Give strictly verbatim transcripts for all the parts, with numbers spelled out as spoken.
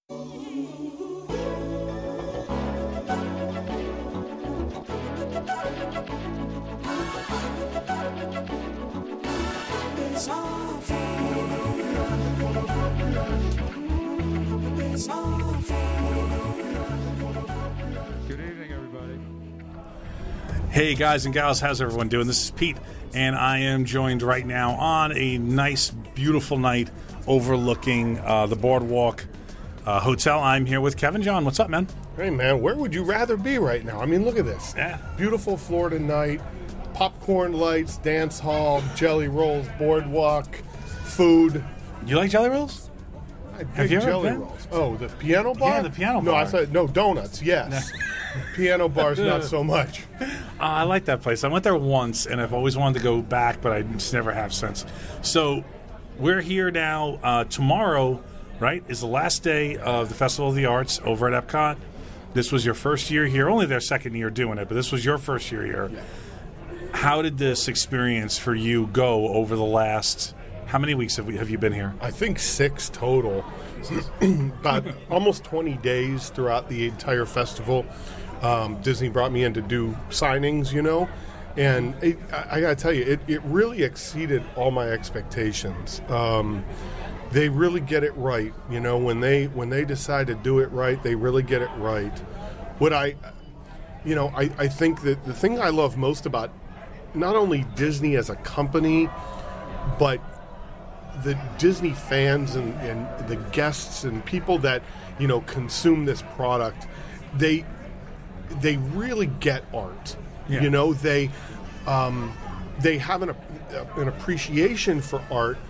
Good evening, everybody. Hey, guys and gals, how's everyone doing? This is Pete, and I am joined right now on a nice, beautiful night overlooking uh, the Boardwalk uh, Hotel. I'm here with Kevin John. What's up, man? Hey, man, where would you rather be right now? I mean, look at this. Yeah. Beautiful Florida night, popcorn lights, dance hall, jelly rolls, boardwalk, food. You like Jelly Rolls? I dig Have you ever jelly been? rolls. Oh, the piano bar? Yeah, the piano No, bar. I said, no, donuts, yes. Piano bars, not so much. Uh, I like that place. I went there once, and I've always wanted to go back, but I just never have since. So we're here now. Uh, tomorrow, right, is the last day of the Festival of the Arts over at Epcot. This was your first year here. Only their second year doing it, but this was your first year here. Yeah. How did this experience for you go over the last... How many weeks have, we, have you been here? I think six total. About almost twenty days throughout the entire festival. Um, Disney brought me in to do signings, you know, and it, I, I got to tell you, it, it really exceeded all my expectations. Um, they really get it right, you know, when they when they decide to do it right, they really get it right. What I, you know, I, I think that the thing I love most about not only Disney as a company, but the Disney fans and, and the guests and people that, you know, consume this product, they they really get art. Yeah. You know, they um, they have an an appreciation for art.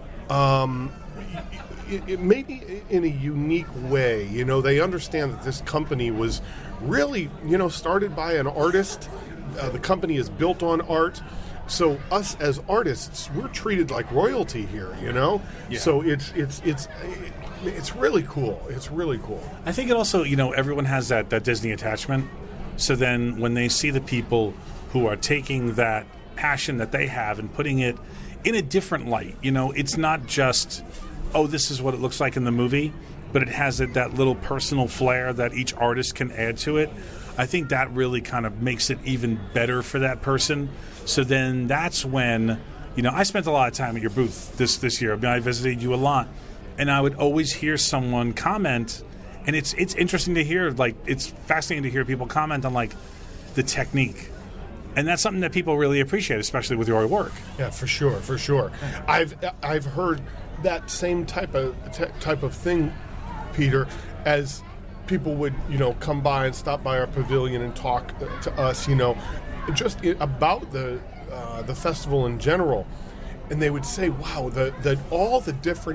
Um, it, it maybe in a unique way. You know, they understand that this company was really, you know, started by an artist. Uh, the company is built on art. So us as artists, we're treated like royalty here, you know. Yeah. So it's it's it's it's really cool. It's really cool. I think it also, you know, everyone has that, that Disney attachment. So then when they see the people who are taking that passion that they have and putting it in a different light, you know, it's not just, oh, this is what it looks like in the movie, but it has that, that little personal flair that each artist can add to it. I think that really kind of makes it even better for that person. So then that's when, you know, I spent a lot of time at your booth this, this year. I mean, I visited you a lot. And I would always hear someone comment, and it's it's interesting to hear, like, it's fascinating to hear people comment on, like, the technique. And that's something that people really appreciate, especially with your work. Yeah, for sure, for sure. I've I've heard that same type of t- type of thing, Peter, as people would, you know, come by and stop by our pavilion and talk to us, you know, just about the uh, the festival in general, and they would say, "Wow, the the all the different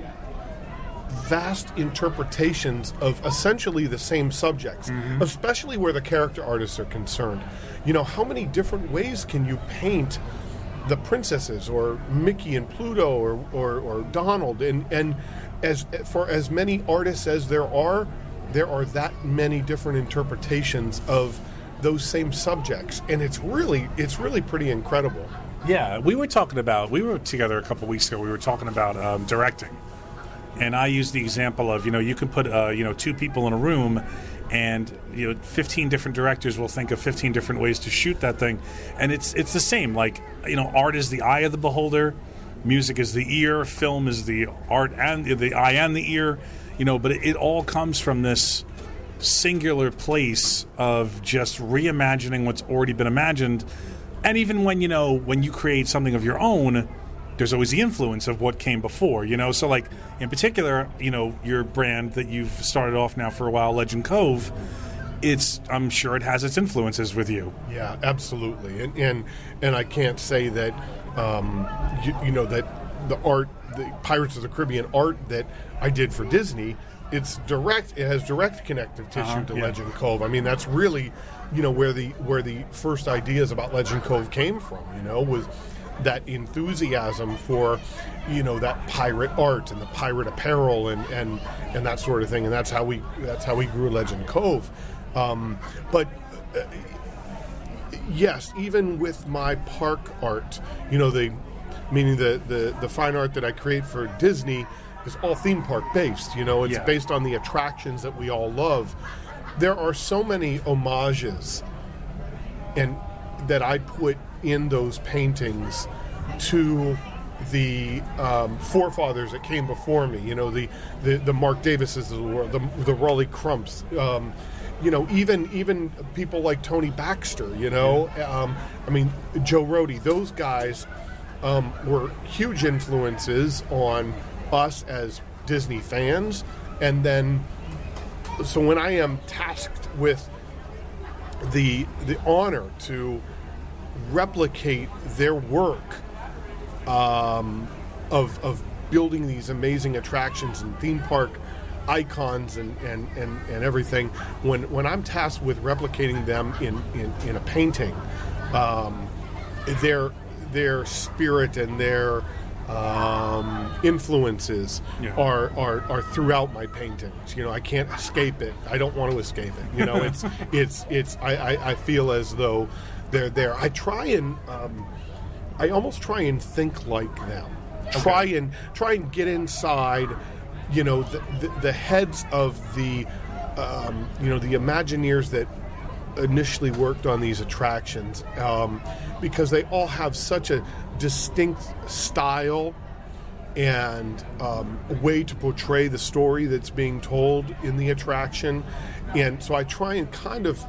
vast interpretations of essentially the same subjects, mm-hmm. especially where the character artists are concerned. You know, how many different ways can you paint the princesses, or Mickey and Pluto, or or, or Donald, and and as for as many artists as there are." There are that many different interpretations of those same subjects, and it's really it's really pretty incredible. Yeah, we were talking about, we were together a couple weeks ago, we were talking about um, directing. And I used the example of, you know, you can put, uh, you know, two people in a room, and, you know, fifteen different directors will think of fifteen different ways to shoot that thing. And it's it's the same. Like, you know, art is the eye of the beholder, music is the ear, film is the art and the eye and the ear. You know, but it, it all comes from this singular place of just reimagining what's already been imagined. And even when, you know, when you create something of your own, there's always the influence of what came before, you know? So, like, in particular, you know, your brand that you've started off now for a while, Legend Cove, it's, I'm sure it has its influences with you. Yeah, absolutely. And and, and I can't say that, um, you, you know, that the art, the Pirates of the Caribbean art that I did for Disney, it's direct. It has direct connective tissue uh-huh, to yeah. Legend Cove. I mean, that's really, you know, where the where the first ideas about Legend Cove came from. You know, was that enthusiasm for, you know, that pirate art and the pirate apparel and, and, and that sort of thing. And that's how we that's how we grew Legend Cove. Um, but uh, yes, even with my park art, you know, the meaning the, the, the fine art that I create for Disney, is all theme park based. You know, it's Yeah. based on the attractions that we all love. There are so many homages and that I put in those paintings to the um, forefathers that came before me. You know, the the, the Mark Davises of the world, the, the Raleigh Crumps. Um, you know, even even people like Tony Baxter. You know, um, I mean Joe Rohde. Those guys um, were huge influences on us as Disney fans. And then, so when I am tasked with the the honor to replicate their work um, of of building these amazing attractions and theme park icons and, and, and, and everything, when when I'm tasked with replicating them in, in, in a painting, um, their their spirit and their um, influences Yeah. are, are are throughout my paintings. You know, I can't escape it. I don't want to escape it. You know, it's it's it's I, I, I feel as though they're there. I try and um, I almost try and think like them. Try and try and get inside, you know, the the, the heads of the um, you know the Imagineers that initially worked on these attractions, um, because they all have such a distinct style and um, a way to portray the story that's being told in the attraction. And so I try and kind of,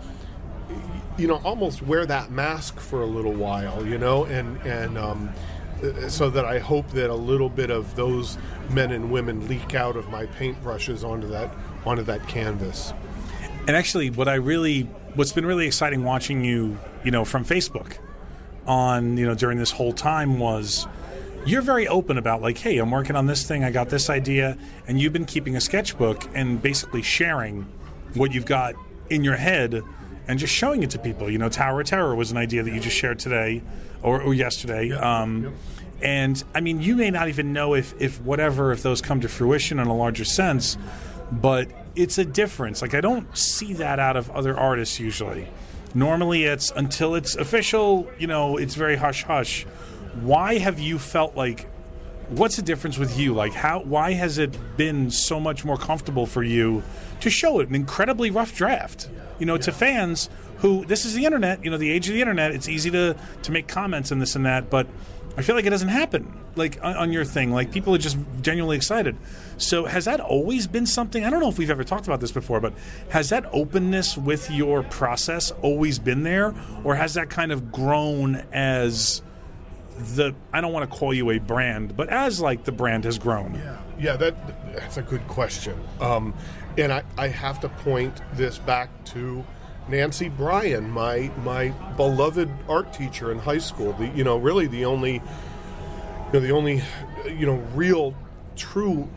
you know, almost wear that mask for a little while, you know, and and um, so that I hope that a little bit of those men and women leak out of my paintbrushes onto that onto that canvas. And actually, what I really, what's been really exciting watching you, you know, from Facebook on, you know, during this whole time was you're very open about like, hey, I'm working on this thing, I got this idea, and you've been keeping a sketchbook and basically sharing what you've got in your head and just showing it to people. You know, Tower of Terror was an idea that you just shared today or, or yesterday. Yep. Um, Yep. And, I mean, you may not even know if, if whatever, if those come to fruition in a larger sense, but it's a difference. Like, I don't see that out of other artists usually. Normally it's until it's official, you know, it's very hush-hush. Why have you felt like, what's the difference with you? Like, how, why has it been so much more comfortable for you to show it, an incredibly rough draft? You know, yeah. To fans who, this is the internet, you know, the age of the internet, it's easy to, to make comments and this and that, but I feel like it doesn't happen, like, on, on your thing. Like, people are just genuinely excited. So has that always been something? I don't know if we've ever talked about this before, but has that openness with your process always been there? Or has that kind of grown as the, I don't want to call you a brand, but as, like, the brand has grown? Yeah, yeah, that that's a good question. Um, and I, I have to point this back to Nancy Bryan, my my beloved art teacher in high school. The you know really the only you know the only you know real true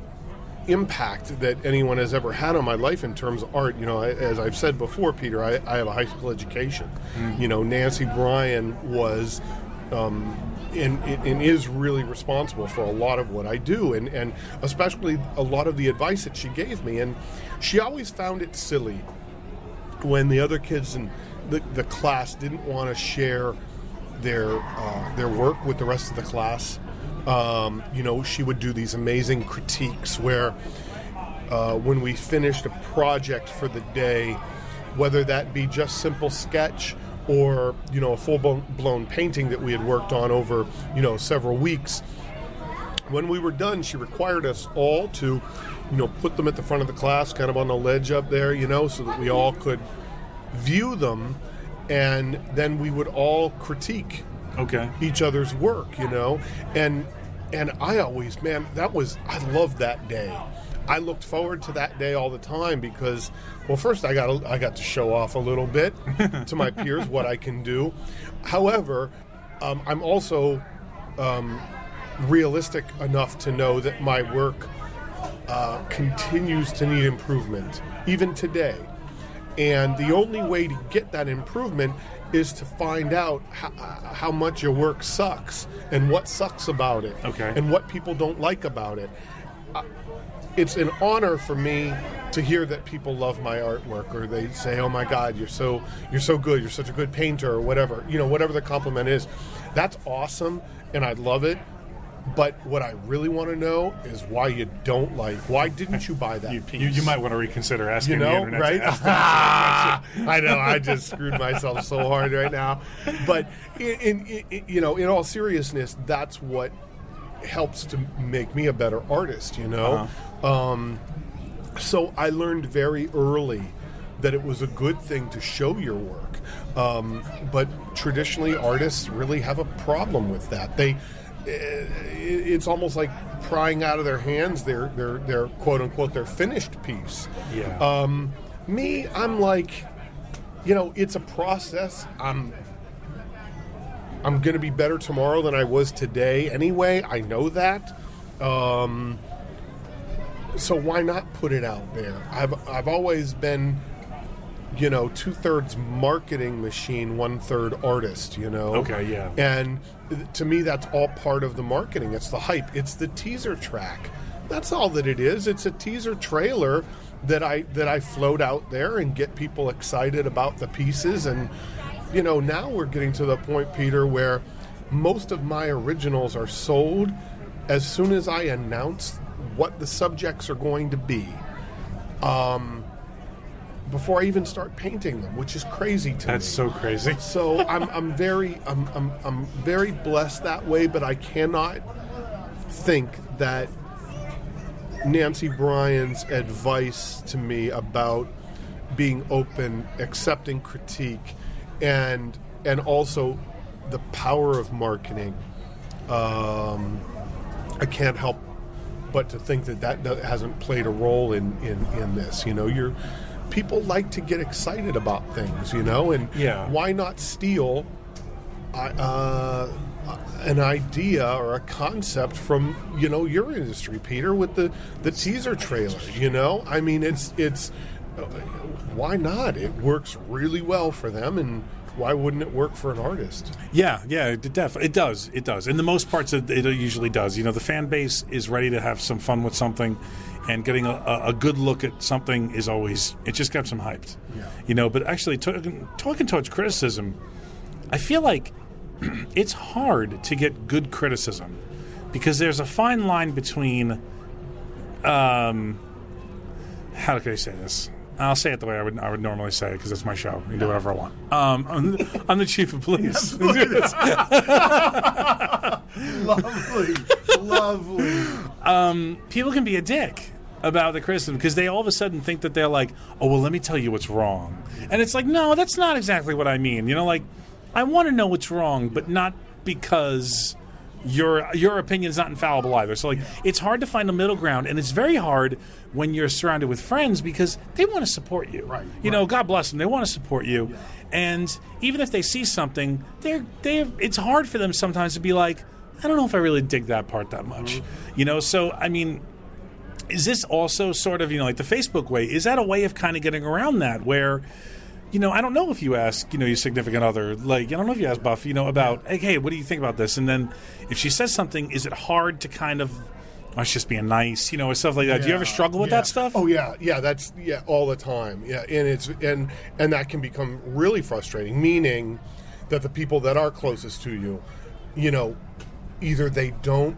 impact that anyone has ever had on my life in terms of art. You know, I, as I've said before, Peter, I, I have a high school education. Mm-hmm. You know, Nancy Bryan was um, and, and is really responsible for a lot of what I do, and and especially a lot of the advice that she gave me. And she always found it silly when the other kids in the, the class didn't want to share their uh, their work with the rest of the class. Um, you know, she would do these amazing critiques where uh, when we finished a project for the day, whether that be just simple sketch or, you know, a full-blown painting that we had worked on over, you know, several weeks, when we were done, she required us all to, you know, put them at the front of the class, kind of on the ledge up there, you know, so that we all could view them, and then we would all critique okay. each other's work, you know. And and I always, man, that was, I loved that day. I looked forward to that day all the time because, well, first I got I got to show off a little bit to my peers what I can do. However, um, I'm also um, realistic enough to know that my work uh, continues to need improvement, even today. And the only way to get that improvement is to find out how, how much your work sucks and what sucks about it, okay. and what people don't like about it. Uh, it's an honor for me to hear that people love my artwork, or they say, "Oh my God, you're so you're so good, you're such a good painter," or whatever, you know, whatever the compliment is. That's awesome, and I love it. But what I really want to know is why you don't like. Why didn't you buy that You, piece? you, you might want to reconsider asking You know, the internet right? to ask that question. I know. I just screwed myself so hard right now. But in, in, in you know, in all seriousness, that's what helps to make me a better artist. You know, Uh-huh. um, so I learned very early that it was a good thing to show your work. Um, but traditionally, artists really have a problem with that. They it's almost like prying out of their hands their their their quote unquote their finished piece. Yeah. Um, me, I'm like, you know, it's a process. I'm I'm going to be better tomorrow than I was today. Anyway, I know that. Um, so why not put it out there? I've I've always been, you know, two thirds marketing machine, one third artist. You know. Okay. Yeah. And to me, that's all part of the marketing. It's the hype. It's the teaser track. That's all that it is. It's a teaser trailer that I that I float out there and get people excited about the pieces. And, you know, now we're getting to the point, Peter, where most of my originals are sold as soon as I announce what the subjects are going to be. Um, before I even start painting them, which is crazy to That's me. so crazy. So I'm I'm very I'm, I'm I'm very blessed that way, but I cannot think that Nancy Bryan's advice to me about being open, accepting critique, and and also the power of marketing. Um, I can't help but to think that that do- hasn't played a role in, in, in this. You know, you're people like to get excited about things, you know, and Yeah. why not steal uh, an idea or a concept from, you know, your industry, Peter, with the, the teaser trailer, you know? I mean, it's, it's uh, why not? It works really well for them, and why wouldn't it work for an artist? Yeah, yeah, it def- it does, it does. In the most parts, it, it usually does. You know, the fan base is ready to have some fun with something, and getting a, a, a good look at something is always, it just gets them hyped. Yeah. You know, but actually, talking, talking towards criticism, I feel like it's hard to get good criticism because there's a fine line between, um, how can I say this? I'll say it the way I would I would normally say it because it's my show. You can do whatever I want. Um, I'm, the, I'm the chief of police. Lovely, lovely. um, people can be a dick about the criticism because they all of a sudden think that they're like, oh, well, let me tell you what's wrong. And it's like, no, that's not exactly what I mean. You know, like, I want to know what's wrong, but not because your your opinion's not infallible either. So, like, it's hard to find a middle ground, and it's very hard when you're surrounded with friends because they want to support you. Right, You right. know, God bless them. They want to support you. Yeah. And even if they see something, they're they it's hard for them sometimes to be like, I don't know if I really dig that part that much. Mm-hmm. You know, so, I mean, is this also sort of, you know, like the Facebook way? Is that a way of kind of getting around that where, you know, I don't know if you ask, you know, your significant other, like, I don't know if you ask Buff, you know, about, hey, hey, what do you think about this? And then if she says something, is it hard to kind of, oh, it's just being nice, you know, or stuff like that? Do you ever Yeah, struggle with yeah. that stuff? Oh yeah, yeah, that's yeah, all the time. Yeah, and it's and and that can become really frustrating. Meaning that the people that are closest to you, you know, either they don't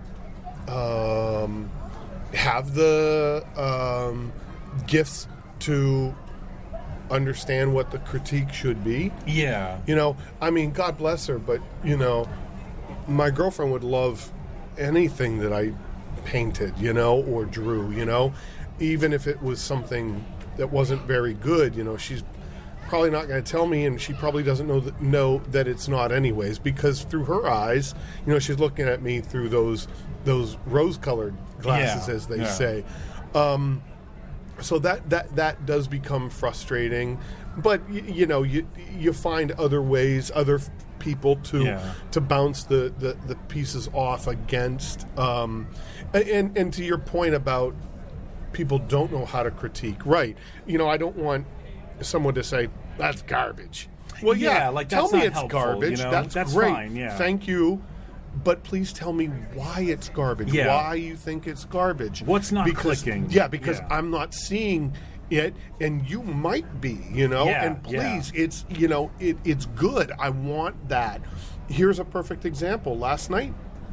um, have the um, gifts to understand what the critique should be. Yeah. You know, I mean, God bless her, but, you know, my girlfriend would love anything that I painted, you know, or drew, you know, even if it was something that wasn't very good, you know, she's probably not going to tell me, and she probably doesn't know that, know that it's not anyways, because through her eyes, you know, she's looking at me through those those rose-colored glasses, Yeah, as they yeah. say. Um, so that, that that does become frustrating, but y- you know, you you find other ways, other f- people to Yeah. to bounce the, the, the pieces off against. Um, and and to your point about people don't know how to critique, right? You know, I don't want someone to say that's garbage. Well, yeah, Yeah, like, tell that's me not it's helpful, garbage. you know? That's, That's great. fine, yeah. Thank you. But please tell me why it's garbage. Yeah. Why you think it's garbage. What's not because, clicking. Yeah, because Yeah. I'm not seeing it, and you might be, you know. Yeah, and please, it's you know, it, it's good. I want that. Here's a perfect example. Last night,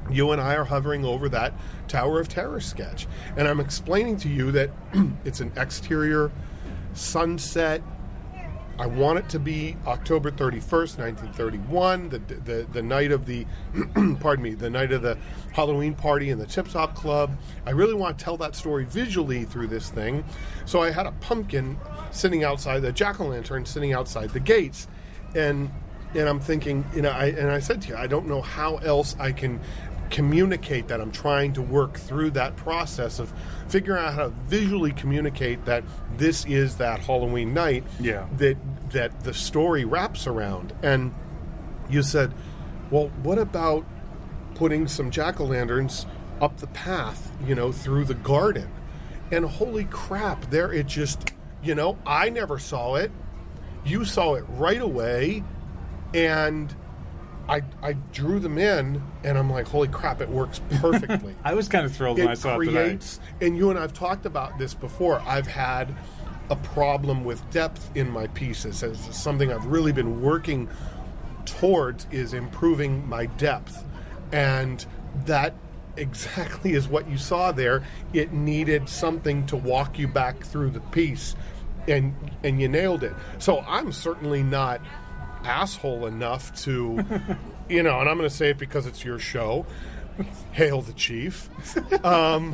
you and I are hovering over that Tower of Terror sketch. And I'm explaining to you that it's an exterior sunset. I want it to be October thirty-first, nineteen thirty-one, the the the night of the, pardon me, the night of the Halloween party in the Tip Top Club. I really want to tell that story visually through this thing. So I had a pumpkin sitting outside, the jack-o'-lantern sitting outside the gates. And and I'm thinking, you know, I and I said to you, I don't know how else I can communicate that. I'm trying to work through that process of figuring out how to visually communicate that this is that Halloween night yeah. that that the story wraps around. And you said, well, what about putting some jack-o'-lanterns up the path, you know, through the garden? And holy crap, there it just, you know, I never saw it. You saw it right away, and I, I drew them in, and I'm like, holy crap, it works perfectly. I was kind of thrilled it when I saw creates, it today. And you and I have talked about this before. I've had a problem with depth in my pieces. It's something I've really been working towards, is improving my depth. And that exactly is what you saw there. It needed something to walk you back through the piece, and and you nailed it. So I'm certainly not asshole enough to, you know, and I'm going to say it because it's your show. Hail the chief. Um,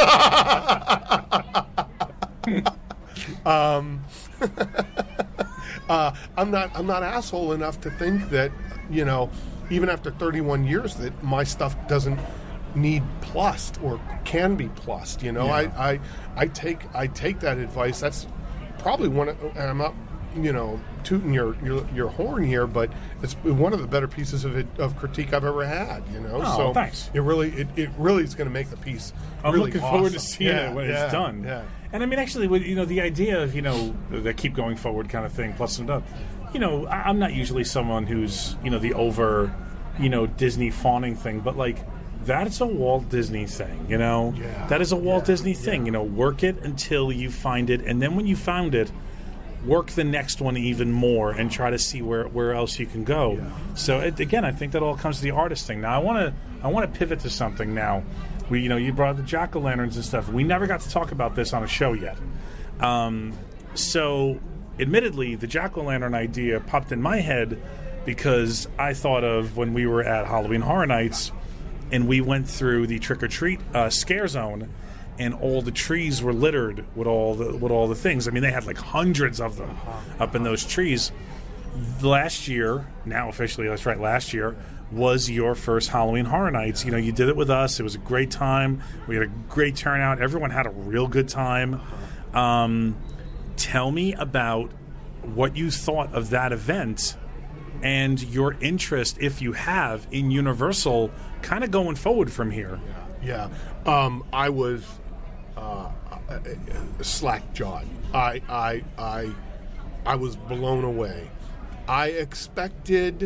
um, uh, I'm not. I'm not asshole enough to think that, you know, even after thirty-one years, that my stuff doesn't need plussed or can be plussed. You know, Yeah. I, I I take I take that advice. That's probably one of, and I'm not, you know, tooting your, your your horn here, but it's one of the better pieces of it, of critique I've ever had. You know, Oh, so thanks. it really it, it really is going to make the piece. I'm really looking awesome. forward to seeing Yeah, it when yeah, it's done. Yeah. And I mean, actually, with, you know, the idea of, you know, the keep going forward kind of thing, plus and up. You know, I, I'm not usually someone who's, you know, the over, you know, Disney fawning thing, but like, that's a Walt Disney thing, you know? Yeah, That is a Walt yeah, Disney thing, yeah. you know, work it until you find it, and then when you found it, work the next one even more and try to see where, where else you can go. Yeah. So it, again, I think that all comes to the artist thing. Now I want to I want to pivot to something now. We you know you brought up the jack-o'-lanterns and stuff. We never got to talk about this on a show yet. Um, so admittedly, the jack-o'-lantern idea popped in my head because I thought of when we were at Halloween Horror Nights and we went through the trick-or-treat uh, scare zone. And all the trees were littered with all the with all the things. I mean, they had like hundreds of them up in those trees. Last year, now officially, that's right, last year, was your first Halloween Horror Nights. You know, you did it with us. It was a great time. We had a great turnout. Everyone had a real good time. Um, tell me about what you thought of that event and your interest, if you have, in Universal kind of going forward from here. Yeah, um, I was uh, slack-jawed. I, I, I, I was blown away. I expected,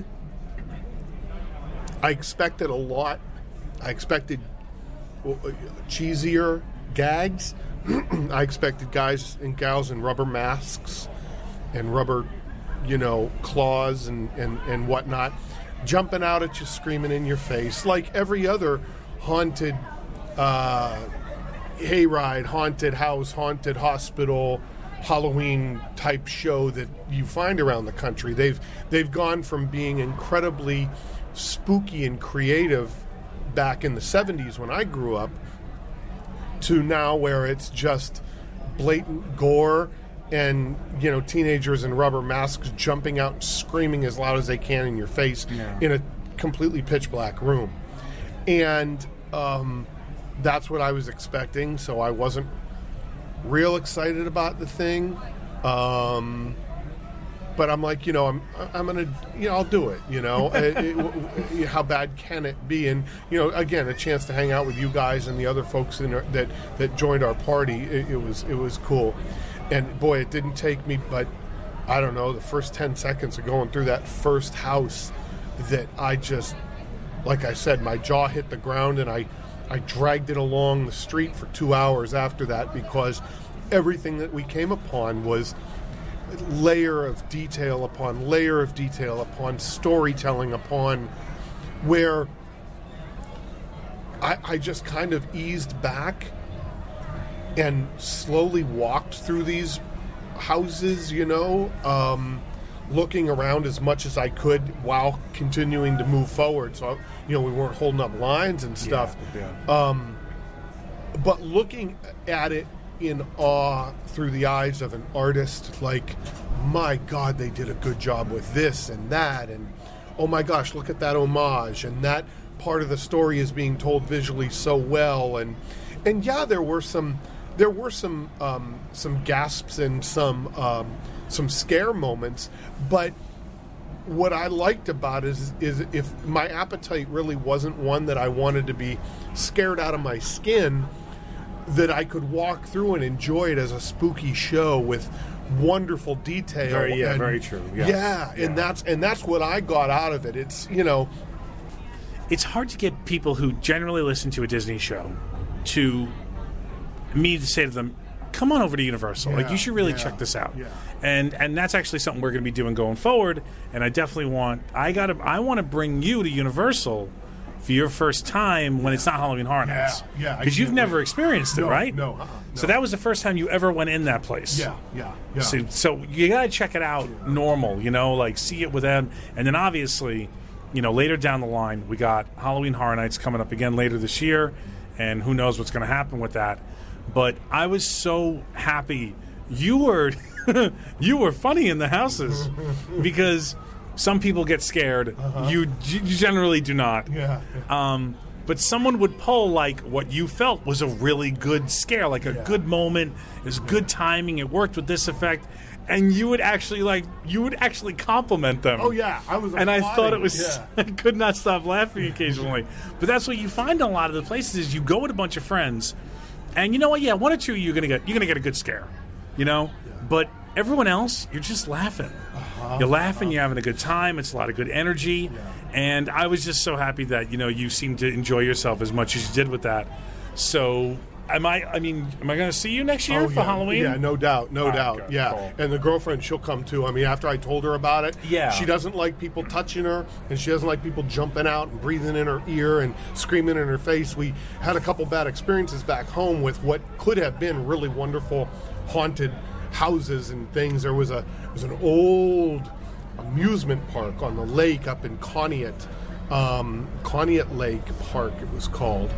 I expected a lot. I expected cheesier gags. I expected guys and gals in rubber masks and rubber, you know, claws and, and, and whatnot, jumping out at you, screaming in your face, like every other haunted uh, hayride, haunted house, haunted hospital, Halloween type show that you find around the country. They've they've gone from being incredibly spooky and creative back in the seventies when I grew up to now where it's just blatant gore and, you know, teenagers in rubber masks jumping out and screaming as loud as they can in your face Yeah. in a completely pitch black room. And um, that's what I was expecting, so I wasn't real excited about the thing. Um, but I'm like, you know, I'm I'm gonna, you know, I'll do it. You know, it, it, it, how bad can it be? And you know, again, a chance to hang out with you guys and the other folks in our, that that joined our party. It, it was it was cool. And boy, it didn't take me, but I don't know, the first ten seconds of going through that first house, that I just, like I said, my jaw hit the ground, and I, I dragged it along the street for two hours after that, because everything that we came upon was layer of detail upon layer of detail upon storytelling upon where I, I just kind of eased back and slowly walked through these houses, you know, um, looking around as much as I could while continuing to move forward. So, you know, we weren't holding up lines and stuff. Yeah, yeah. Um, but looking at it in awe through the eyes of an artist, like, my God, they did a good job with this and that. And, oh my gosh, look at that homage. And that part of the story is being told visually so well. And, and yeah, there were some... There were some um, some gasps and some um, some scare moments, but what I liked about it is, is if my appetite really wasn't one that I wanted to be scared out of my skin, that I could walk through and enjoy it as a spooky show with wonderful detail. Very, yeah, and, very true. Yes. Yeah, Yeah. and that's and that's what I got out of it. It's, you know, It's hard to get people who generally listen to a Disney show to me to say to them, come on over to Universal. Like, Yeah, you should really yeah, check this out. yeah. And and that's actually something we're going to be doing going forward. And I definitely want I got to I want to bring you to Universal for your first time when it's not Halloween Horror Nights. Yeah, yeah, I Because you've can't never wait. experienced it, No, right? no, uh-uh, So no. that was the first time you ever went in that place. yeah, yeah, yeah. So, so you got to check it out normal, you know, like see it with them. And then obviously, you know, later down the line, we got Halloween Horror Nights coming up again later this year. And who knows what's going to happen with that. But I was so happy. You were you were funny in the houses because some people get scared. Uh-huh. You, you generally do not. yeah. Um, but someone would pull like what you felt was a really good scare, like a Yeah. good moment. It was good timing. It worked with this effect, and you would actually like you would actually compliment them. Oh yeah, I was. And I thought it applauding, was. yeah. I could not stop laughing occasionally. But that's what you find in a lot of the places is you go with a bunch of friends, and you know what? Yeah, one or two you're gonna get you're gonna get a good scare, you know. But everyone else, you're just laughing. Uh-huh. You're laughing. You're having a good time. It's a lot of good energy. And I was just so happy that you know you seemed to enjoy yourself as much as you did with that. So, am I? I mean, am I going to see you next year Oh, for yeah. Halloween? Yeah, no doubt, no All right, doubt. good, Yeah, cool. and the girlfriend, she'll come too. I mean, after I told her about it, Yeah. she doesn't like people touching her, and she doesn't like people jumping out and breathing in her ear and screaming in her face. We had a couple bad experiences back home with what could have been really wonderful haunted houses and things. There was a it was an old amusement park on the lake up in Conneaut, um, Conneaut Lake Park it was called,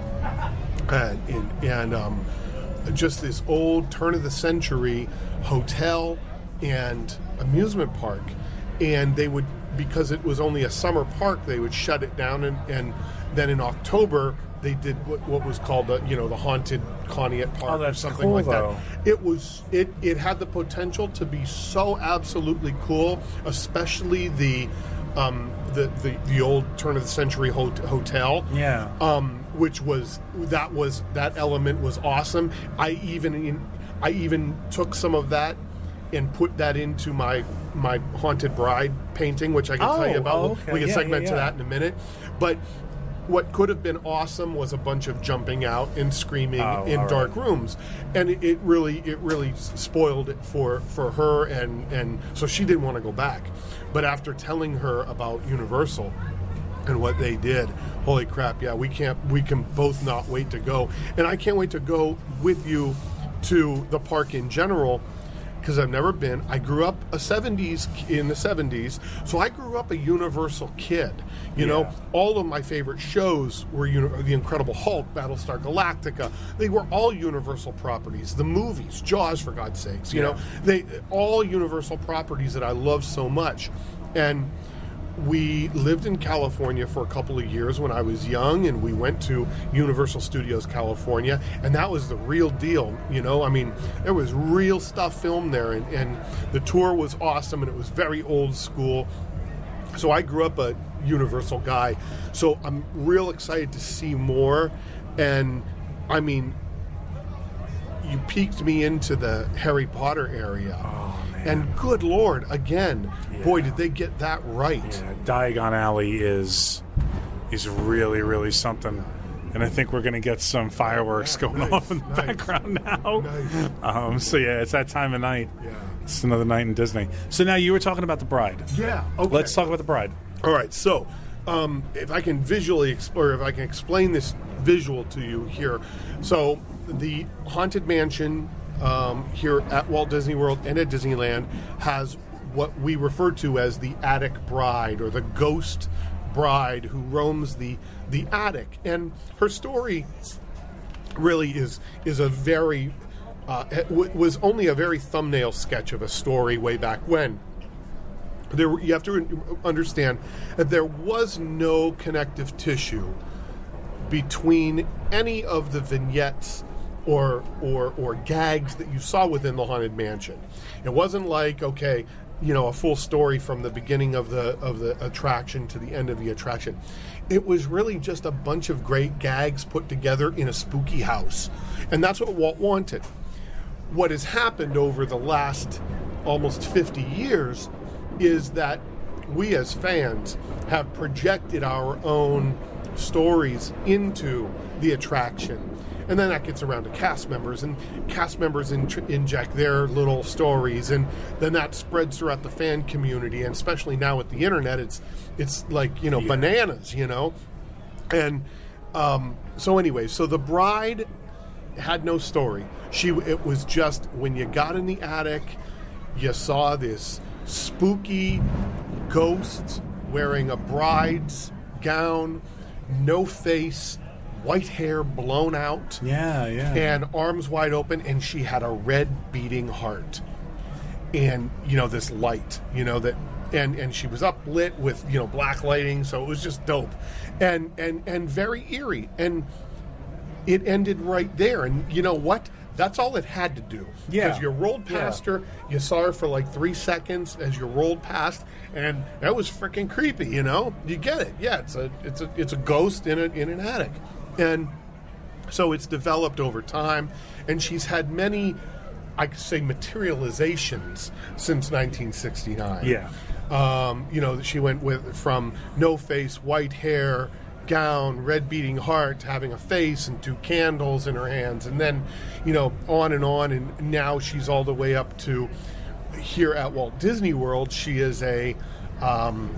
and and, and um, just this old turn of the century hotel and amusement park, and they would, because it was only a summer park, they would shut it down, and, and then in October they did what, what was called the you know the haunted Conneaut Park Oh, or that's something cool, like though. that. It was it it had the potential to be so absolutely cool, especially the um, the, the the old turn of the century hot- hotel. Yeah. Um, which was that was that element was awesome. I even in, I even took some of that and put that into my my Haunted Bride painting, which I can tell Oh, you about. oh, We'll- okay. We can Yeah, segment yeah, to yeah. that in a minute. But what could have been awesome was a bunch of jumping out and screaming Oh, in all right. dark rooms, and it, it really it really spoiled it for for her, and and so she didn't want to go back. But after telling her about Universal and what they did, holy crap, yeah, we can't we can both not wait to go, and I can't wait to go with you to the park in general, because I've never been. I grew up a seventies in the seventies, so I grew up a Universal kid. You know, Yeah. all of my favorite shows were uni- The Incredible Hulk, Battlestar Galactica. They were all Universal properties. The movies, Jaws, for God's sakes. You Yeah. know, they all Universal properties that I love so much, and we lived in California for a couple of years when I was young, and we went to Universal Studios California, and that was the real deal. You know, I mean, there was real stuff filmed there, and, and the tour was awesome, and it was very old school. So I grew up a Universal guy, so I'm real excited to see more. And I mean, you piqued me into the Harry Potter area. Oh, man. And good Lord, again, Yeah. boy, did they get that right. Yeah, Diagon Alley is is really, really something. And I think we're going to get some fireworks Yeah, going nice, off in the nice. background now. Nice. Um, so, yeah, it's that time of night. Yeah. It's another night in Disney. So now you were talking about The Bride. Yeah. Okay. Let's talk about The Bride. All right. So, um, if I can visually explore, if I can explain this visual to you here. So the Haunted Mansion um, here at Walt Disney World and at Disneyland has what we refer to as the attic bride, or the ghost bride who roams the the attic. And her story really is is a very uh, w- was only a very thumbnail sketch of a story way back when. There, you have to understand that there was no connective tissue between any of the vignettes or or or gags that you saw within the Haunted Mansion. It wasn't like, okay, you know, a full story from the beginning of the of the attraction to the end of the attraction. It was really just a bunch of great gags put together in a spooky house. And that's what Walt wanted. What has happened over the last almost fifty years is that we as fans have projected our own stories into the attraction. And then that gets around to cast members, and cast members in, inject their little stories, and then that spreads throughout the fan community, and especially now with the internet, it's it's like, you know, yeah. bananas, you know? And um, so anyway, so the bride had no story. She It was just, when you got in the attic, you saw this spooky ghost wearing a bride's gown, no face, white hair blown out, yeah, yeah, and arms wide open, and she had a red beating heart, and you know, this light, you know, that, and and she was uplit with, you know, black lighting, so it was just dope, and and and very eerie, and it ended right there. And you know what? That's all it had to do. Yeah. Because you rolled past yeah. her, you saw her for like three seconds as you rolled past, and that was freaking creepy, you know? You get it. Yeah, it's a it's a it's a ghost in a in an attic. And so it's developed over time, and she's had many, I could say, materializations since nineteen sixty-nine. Yeah. Um, you know, she went with from no face, white hair, gown, red beating heart, having a face and two candles in her hands, and then, you know, on and on, and now she's all the way up to here at Walt Disney World. She is a um,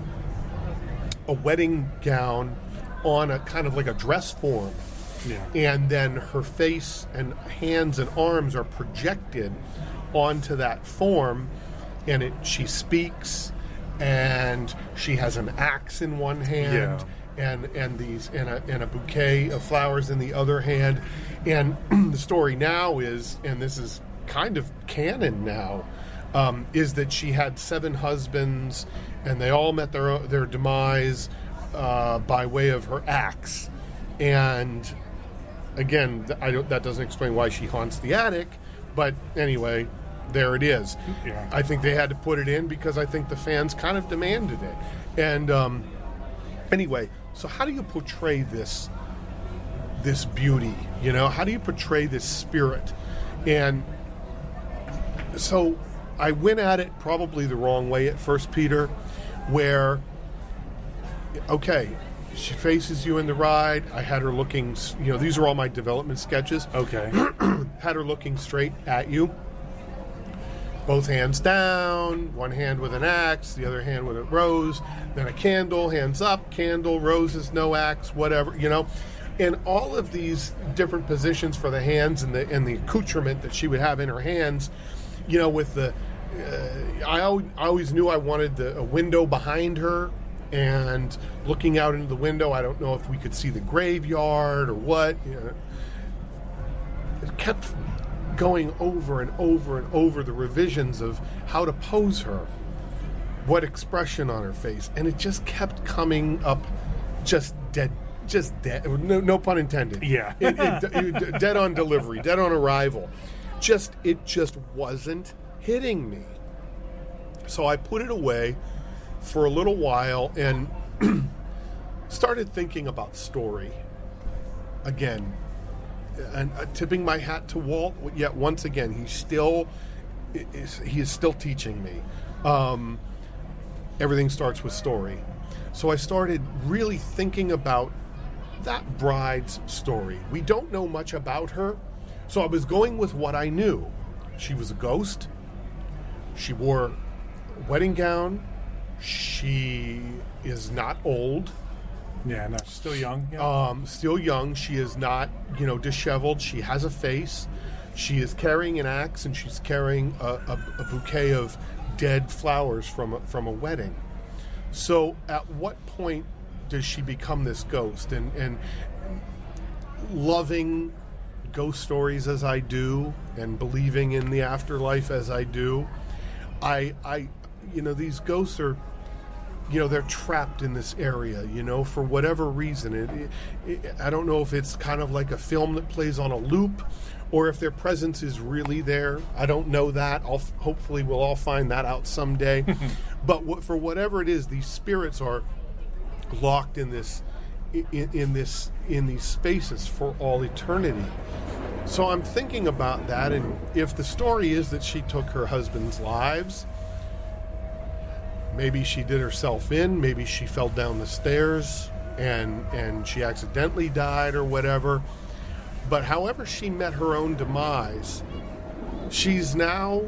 a wedding gown on a kind of like a dress form, yeah. and then her face and hands and arms are projected onto that form, and it she speaks, and she has an axe in one hand. Yeah. And and these and a and a bouquet of flowers in the other hand, and the story now is, and this is kind of canon now, um, is that she had seven husbands, and they all met their their demise uh, by way of her axe. And again, I don't, that doesn't explain why she haunts the attic, but anyway, there it is. Yeah. I think they had to put it in because I think the fans kind of demanded it, and um, anyway. So how do you portray this this beauty? You know, how do you portray this spirit? And so I went at it probably the wrong way at first, Peter, where, okay, she faces you in the ride. I had her looking, you know, these are all my development sketches. Okay. Had her looking straight at you. Both hands down, one hand with an axe, the other hand with a rose, then a candle, hands up, candle, roses, no axe, whatever, you know. And all of these different positions for the hands and the and the accoutrement that she would have in her hands, you know, with the, uh, I, always, I always knew I wanted the, a window behind her, and looking out into the window, I don't know if we could see the graveyard or what, you know. It kept going over and over and over the revisions of how to pose her, what expression on her face, and it just kept coming up just dead, just dead, no, no pun intended. Yeah. it, it, dead on delivery, dead on arrival. Just, it just wasn't hitting me. So I put it away for a little while and started thinking about story again. And uh, tipping my hat to Walt, yet once again, he's still is, he is still teaching me. Um, everything starts with story. So I started really thinking about that bride's story. We don't know much about her, so I was going with what I knew. She was a ghost. She wore a wedding gown. She is not old. Yeah, no, she's still young. Yeah. Um, still young. She is not, you know, disheveled. She has a face. She is carrying an axe, and she's carrying a, a, a bouquet of dead flowers from a, from a wedding. So, at what point does she become this ghost? And and loving ghost stories as I do, and believing in the afterlife as I do, I I you know, these ghosts are, you know, they're trapped in this area, you know, for whatever reason. It, it, it, I don't know if it's kind of like a film that plays on a loop, or if their presence is really there. I don't know that. I'll, hopefully we'll all find that out someday. But what, for whatever it is, these spirits are locked in this, in, in this, in these spaces for all eternity. So I'm thinking about that, and if the story is that she took her husband's lives, maybe she did herself in, maybe she fell down the stairs and and she accidentally died or whatever. But however she met her own demise, she's now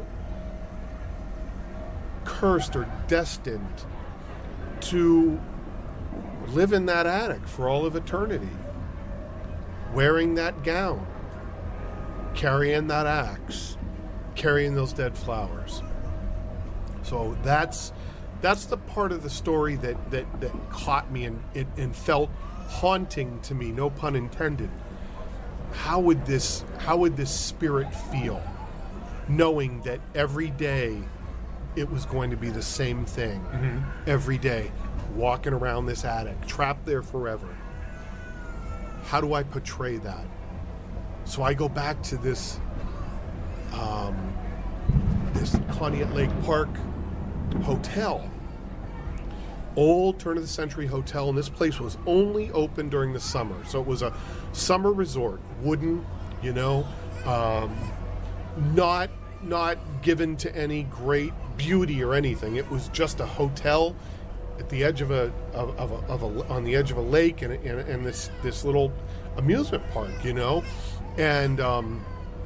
cursed or destined to live in that attic for all of eternity, wearing that gown, carrying that axe, carrying those dead flowers. So that's that's the part of the story that that, that caught me and, it, and felt haunting to me, no pun intended. How would this how would this spirit feel, knowing that every day it was going to be the same thing, mm-hmm. every day, walking around this attic, trapped there forever? How do I portray that? So I go back to this um, this Conneaut Lake Park hotel, old turn-of-the-century hotel, and this place was only open during the summer. So it was a summer resort, wooden, you know, um, not not given to any great beauty or anything. It was just a hotel at the edge of a of, of, a, of a on the edge of a lake, and, and, and this this little amusement park, you know, and um,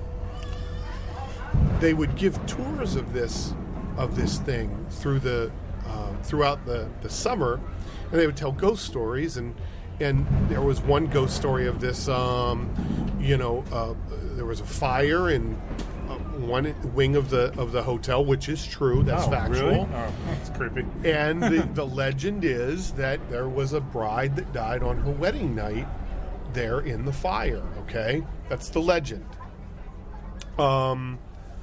they would give tours of this of this thing through the uh, throughout the, the summer, and they would tell ghost stories, and and there was one ghost story of this, um, you know, uh, there was a fire in uh, one wing of the of the hotel, which is true. That's oh, factual. Really? Oh, that's creepy. And the, the legend is that there was a bride that died on her wedding night there in the fire. Okay, that's the legend. Um,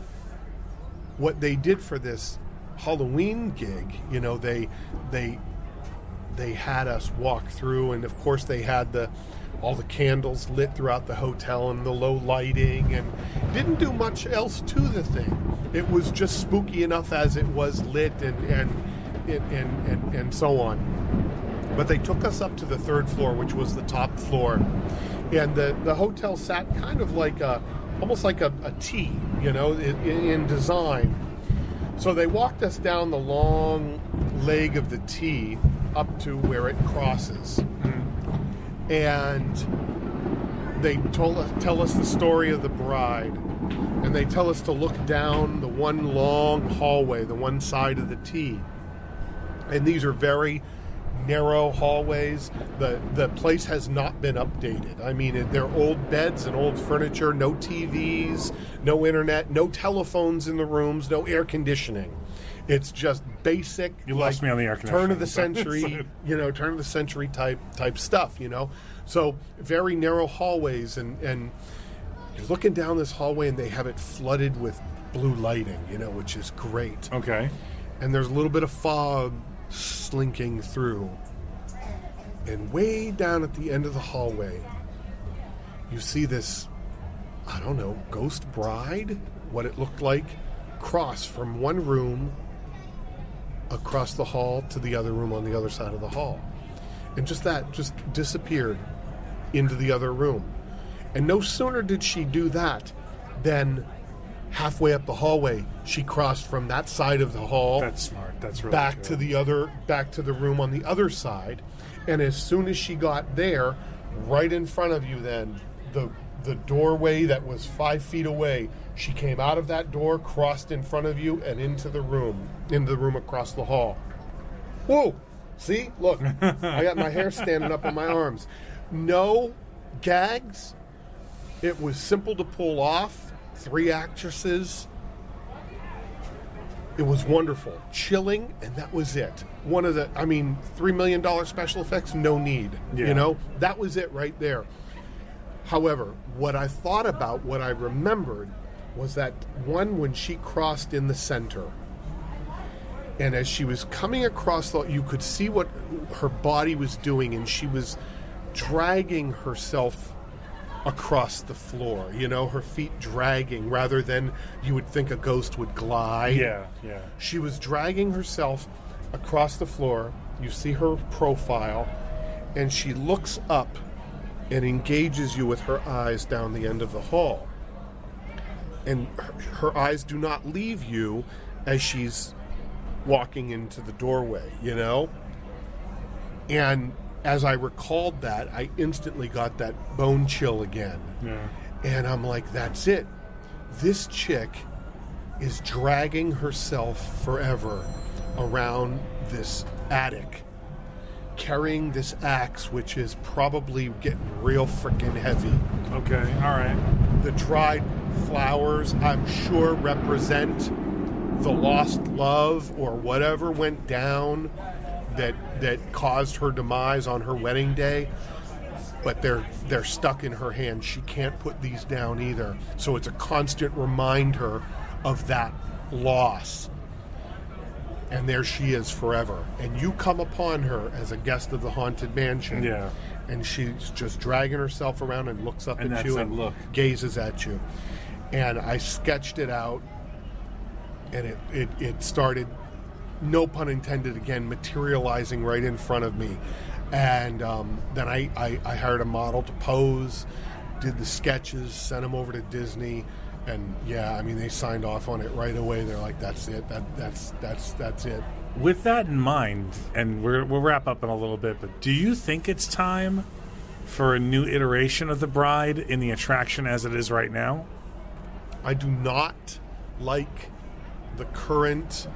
what they did for this Halloween gig, you know, they they they had us walk through, and of course they had the all the candles lit throughout the hotel and the low lighting, and didn't do much else to the thing. It was just spooky enough as it was lit, and and and and, and, and so on. But they took us up to the third floor, which was the top floor, and the the hotel sat kind of like a almost like a, a T, you know, in, in design. So they walked us down the long leg of the T up to where it crosses. Mm-hmm. And they told us, tell us the story of the bride. And they tell us to look down the one long hallway, the one side of the T. And these are very narrow hallways. The the place has not been updated. I mean, they're old beds and old furniture, no T Vs, no internet, no telephones in the rooms, no air conditioning. It's just basic, you like, lost me on the air conditioning. turn of the century, you know, turn of the century type type stuff, you know. So very narrow hallways, and and you're looking down this hallway, and they have it flooded with blue lighting, you know, which is great. Okay. And there's a little bit of fog slinking through, and way down at the end of the hallway you see this, I don't know, ghost bride, what it looked like, cross from one room across the hall to the other room on the other side of the hall, and just that just disappeared into the other room. And no sooner did she do that than halfway up the hallway, she crossed from that side of the hall. That's smart. That's really back good. to the other, back to the room on the other side. And as soon as she got there, right in front of you, then the the doorway that was five feet away, she came out of that door, crossed in front of you, and into the room, into the room across the hall. Whoa! See, look, I got my hair standing up on my arms. No gags. It was simple to pull off. Three actresses. It was wonderful. Chilling, and that was it. One of the, I mean, three million dollars special effects, no need. Yeah. You know, that was it right there. However, what I thought about, what I remembered, was that one when she crossed in the center. And as she was coming across, you could see what her body was doing, and she was dragging herself across the floor, you know, her feet dragging rather than you would think a ghost would glide. Yeah, yeah. She was dragging herself across the floor. You see her profile, and she looks up and engages you with her eyes down the end of the hall. And her, her eyes do not leave you as she's walking into the doorway, you know? And as I recalled that, I instantly got that bone chill again. Yeah. And I'm like, that's it. This chick is dragging herself forever around this attic, carrying this axe, which is probably getting real freaking heavy. Okay, all right. The dried flowers, I'm sure, represent the lost love or whatever went down that that caused her demise on her wedding day, but they're they're stuck in her hand. She can't put these down either. So it's a constant reminder of that loss. And there she is forever. And you come upon her as a guest of the Haunted Mansion. Yeah. And she's just dragging herself around and looks up And at that's you that and look. gazes at you. And I sketched it out, and it, it, it started, no pun intended again, materializing right in front of me. And um, then I, I, I hired a model to pose, did the sketches, sent them over to Disney, and yeah, I mean, they signed off on it right away. They're like, that's it, that that's that's that's it. With that in mind, and we're, we'll wrap up in a little bit, but do you think it's time for a new iteration of The Bride in the attraction as it is right now? I do not like the current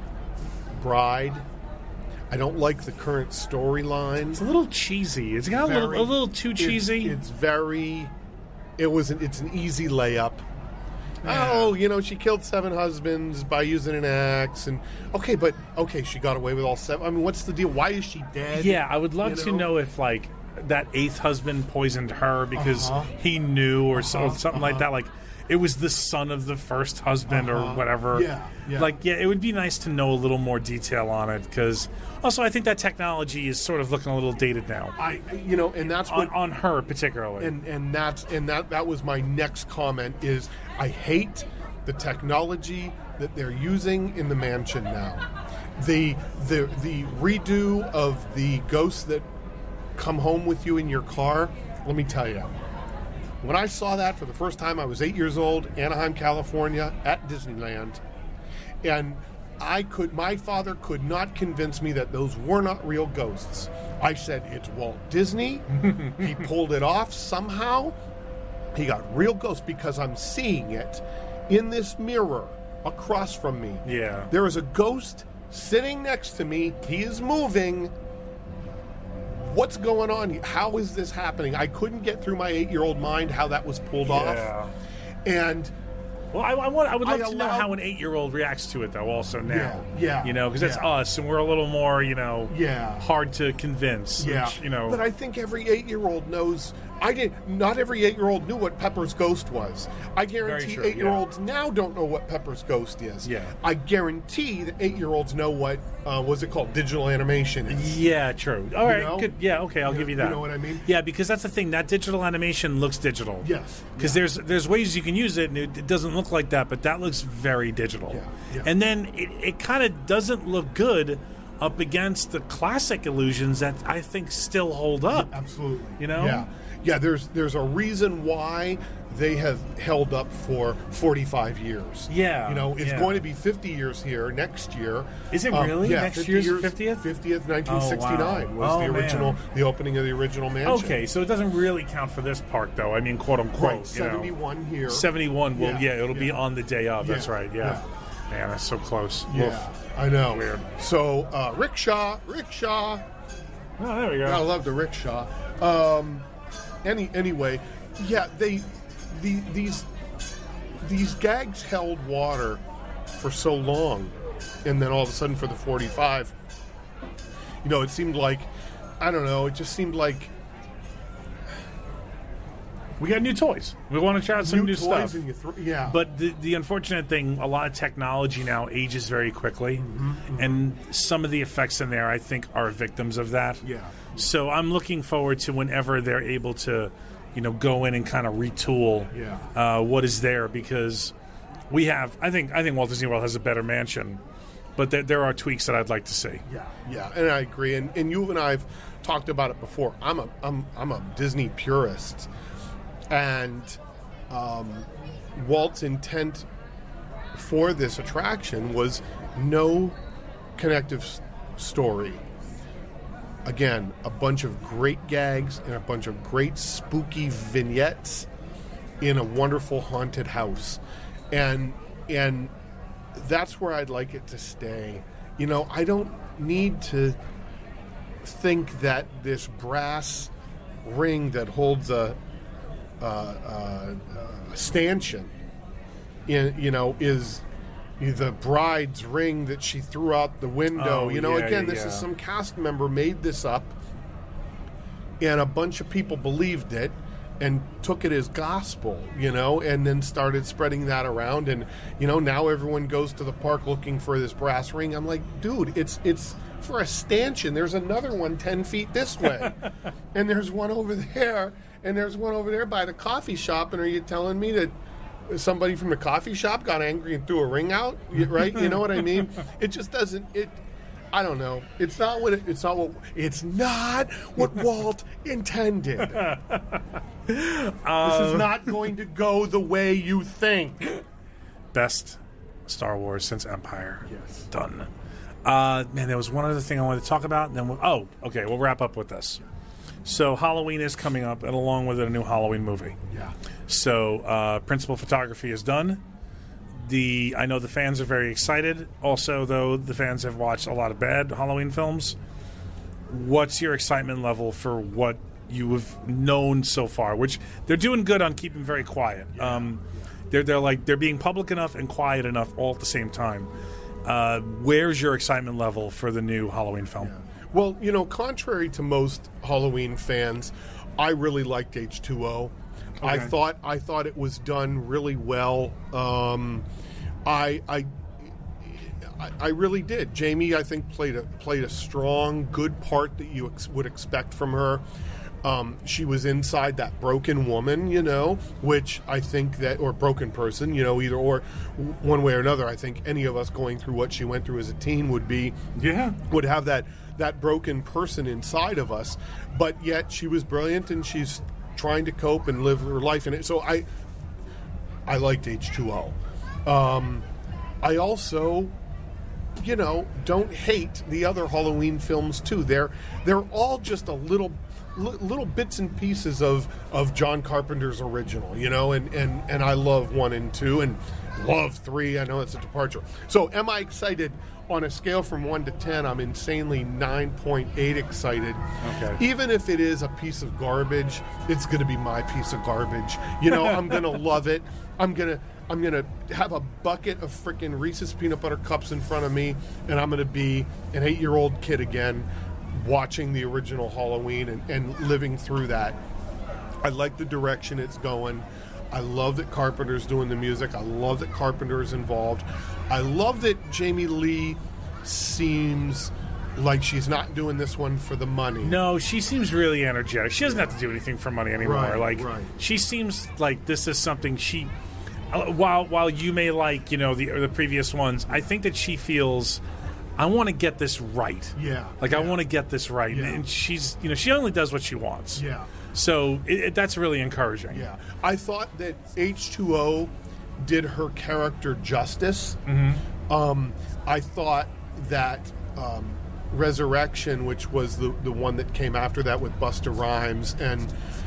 Bride. I don't like the current storyline. It's a little cheesy. It's got a little, a little too cheesy. It's, it's very. It was. An, it's an easy layup. Yeah. Oh, you know, she killed seven husbands by using an axe, and okay, but okay, she got away with all seven. I mean, what's the deal? Why is she dead? Yeah, I would love You to know if like that eighth husband poisoned her because Uh-huh. he knew or so, Uh-huh, something like uh-huh. that. Like it was the son of the first husband Uh-huh. or whatever. Yeah, yeah. Like yeah, it would be nice to know a little more detail on it because also I think that technology is sort of looking a little dated now I, you know, and that's on, what on her particularly. and and that's and that that was my next comment is I hate the technology that they're using in the mansion now. The the the redo of the ghosts that come home with you in your car, let me tell you. When I saw that for the first time, I was eight years old, Anaheim, California, at Disneyland, and I could my father could not convince me that those were not real ghosts. I said, it's Walt Disney. He pulled it off somehow. He got real ghosts because I'm seeing it in this mirror across from me. Yeah. There is a ghost sitting next to me. He is moving. What's going on here? How is this happening? I couldn't get through my eight-year-old mind how that was pulled Yeah. off. And Well, I, I want. I would love I to know allow- how an eight-year-old reacts to it, though. Also now, Yeah, yeah, you know, because that's yeah. us, and we're a little more, you know, Yeah. hard to convince. yeah, which, you know, but I think every eight-year-old knows. I did not every eight-year-old knew what Pepper's ghost was. I guarantee true, eight-year-olds now don't know what Pepper's ghost is. Yeah. I guarantee that eight-year-olds know what uh, what's it called, digital animation is. yeah, true. All right, know? good. Yeah, okay, I'll You- give you you that. know what I mean? Yeah, because that's the thing. That digital animation looks digital. Yes, because yeah. there's there's ways you can use it, and it, it doesn't look like that, but that looks very digital. Yeah, yeah. And then it, it kind of doesn't look good up against the classic illusions that I think still hold up. Absolutely. You know? Yeah. Yeah, there's there's a reason why they have held up for forty-five years. Yeah, You know, it's yeah. going to be fifty years here next year. Is it Um, really? Yeah, Next fifty year's years, fiftieth? fiftieth, nineteen sixty-nine Oh, wow. was Oh, the man. original, the opening of the original mansion. Okay, so it doesn't really count for this park, though. I mean, quote unquote. Right, you know. seventy-one here. seventy-one will, Yeah, yeah, it'll be yeah. on the day of. That's Yeah, right, yeah. Man, that's so close. Yeah, Woof. I know. Weird. So, uh, rickshaw, rickshaw. Oh, there we go. I love the rickshaw. Um, any anyway, yeah, they the, these these gags held water for so long, and then all of a sudden for the forty-five, you know, it seemed like, I don't know, it just seemed like we got new toys. We want to try out some new, new, toys stuff. and you throw, yeah, But the, the unfortunate thing, a lot of technology now ages very quickly, mm-hmm, mm-hmm. and some of the effects in there, I think, are victims of that. Yeah. So I'm looking forward to whenever they're able to, you know, go in and kind of retool Yeah. uh, what is there, because we have. I think I think Walt Disney World has a better mansion, but there, there are tweaks that I'd like to see. Yeah, yeah, and I agree. And, and you and I have talked about it before. I'm a I'm I'm a Disney purist, and um, Walt's intent for this attraction was no connective s- story. Again, a bunch of great gags and a bunch of great spooky vignettes in a wonderful haunted house, and and that's where I'd like it to stay. You know, I don't need to think that this brass ring that holds a, uh, uh, a stanchion, in you know, is the bride's ring that she threw out the window. Oh, you know, yeah, again, this yeah. is some cast member made this up, and a bunch of people believed it and took it as gospel, you know, and then started spreading that around. And, you know, now everyone goes to the park looking for this brass ring. I'm like, dude, it's it's for a stanchion. There's another one ten feet this way. And there's one over there. And there's one over there by the coffee shop. And are you telling me that somebody from the coffee shop got angry and threw a ring out? You- Right? You know what I mean? It just doesn't... It. I don't know. It's not what it, it's not what it's not what Walt intended. This is not going to go the way you think. Best Star Wars since Empire. Yes. Done. Uh, man, there was one other thing I wanted to talk about. And then we'll, oh, okay, we'll wrap up with this. So Halloween is coming up, and along with it, a new Halloween movie. Yeah. So uh, principal photography is done. The I know the fans are very excited. Also, though, the fans have watched a lot of bad Halloween films. What's your excitement level for what you have known so far? Which they're doing good on keeping very quiet. Yeah. Um, they're they're like they're being public enough and quiet enough all at the same time. Uh, where's your excitement level for the new Halloween film? Yeah. Well, you know, contrary to most Halloween fans, I really liked H two O. I Okay. thought I thought it was done really well. Um, I, I I I really did. Jamie, I think, played a played a strong, good part that you ex- would expect from her. Um, she was inside that broken woman, you know, which I think that, or broken person, you know, either or, w- one way or another. I think any of us going through what she went through as a teen would be, Yeah. would have that that broken person inside of us. But yet she was brilliant, and she's trying to cope and live her life in it. So I, I liked H two O. Um, I also, you know, don't hate the other Halloween films too. They're they're all just a little li- little bits and pieces of of John Carpenter's original, you know, and and and I love one and two and love three. I know it's a departure. So am I excited? On a scale from one to ten, I'm insanely nine point eight excited. Okay. Even if it is a piece of garbage, it's going to be my piece of garbage. You know, I'm going to love it. I'm going to I'm going to have a bucket of freaking Reese's peanut butter cups in front of me, and I'm going to be an eight-year-old kid again watching the original Halloween and, and living through that. I like the direction it's going. I love that Carpenter's doing the music. I love that Carpenter's involved. I love that Jamie Lee seems like she's not doing this one for the money. No, she seems really energetic. She doesn't have to do anything for money anymore. Right, like right. she seems like this is something she. Uh, while while you may like you know the the previous ones, I think that she feels. I want to get this right. Yeah, Like I yeah. want to get this right, Yeah. and she's you know she only does what she wants. Yeah. So it, it, that's really encouraging. Yeah. I thought that H two O did her character justice. Mm-hmm. Um, I thought that um, Resurrection, which was the, the one that came after that with Busta Rhymes, and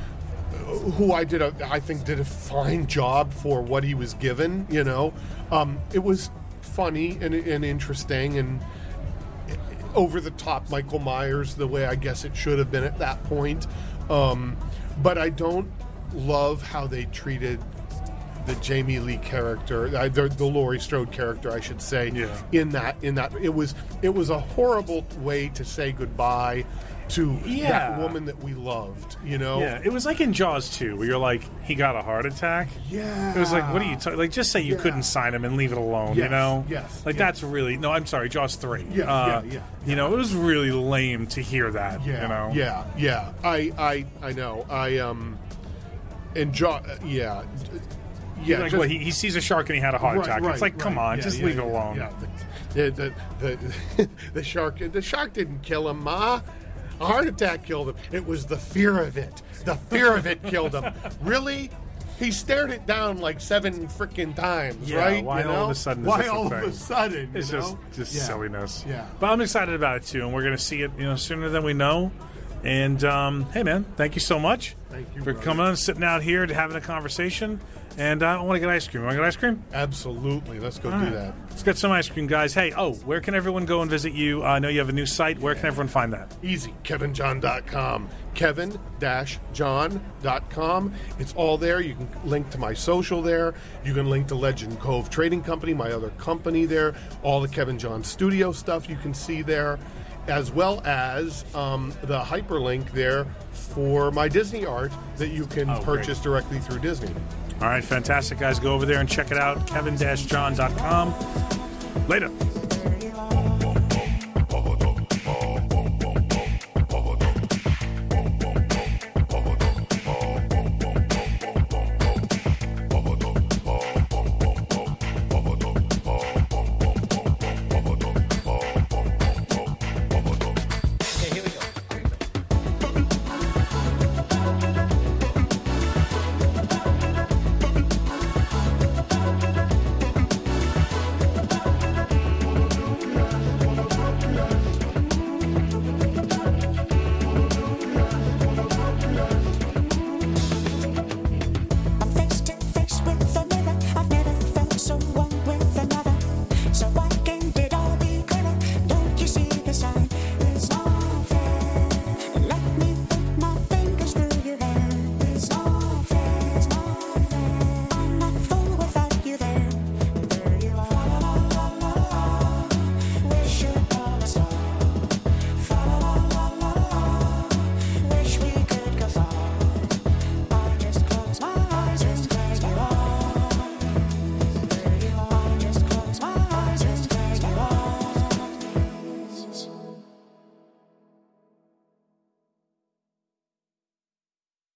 who I did a, I think did a fine job for what he was given, you know. Um, it was funny and, and interesting and over the top Michael Myers the way I guess it should have been at that point. Um, but I don't love how they treated the Jamie Lee character, uh, the, the Laurie Strode character, I should say. Yeah. In that, in that, it was it was a horrible way to say goodbye to Yeah. that woman that we loved. You know. Yeah, it was like in Jaws two, where you're like, he got a heart attack. Yeah. It was like, what are you talking? Like, just say you Yeah. couldn't sign him and leave it alone. You Yes, know? yes, Like yes. that's really no. I'm sorry, Jaws three. Yeah, Uh, yeah, yeah, You know, it was really lame to hear that. Yeah. You know. Yeah. Yeah. I. I. I know. I. Um. And jo- Yeah. Yeah. Like, just- what, he, he sees a shark and he had a heart Right, attack. right, it's like, come right. on, Yeah, just yeah, leave it yeah, alone. Yeah, the, the, the, the, the shark, the shark didn't kill him, Ma. A heart attack killed him. It was the fear of it. The fear of it killed him. Really? He stared it down like seven freaking times, Yeah, right? why You all know? of a sudden is Why this a all of thing? a sudden? It's you just know? just Yeah. silliness. Yeah. But I'm excited about it too, and we're going to see it, you know, sooner than we know. And um, hey, man, thank you so much Thank you, for brother. coming on, sitting out here, to having a conversation. And uh, I want to get ice cream. Want to get ice cream? Absolutely. Let's go All do right. that. Let's get some ice cream, guys. Hey, oh, where can everyone go and visit you? I know you have a new site. Where can everyone find that? Easy. Kevin John dot com. Kevin John dot com. It's all there. You can link to my social there. You can link to Legend Cove Trading Company, my other company there. All the Kevin John Studio stuff you can see there, as well as um, the hyperlink there for my Disney art that you can Oh, purchase great. directly through Disney. All right, fantastic, guys. Go over there and check it out. Kevin John dot com. Later.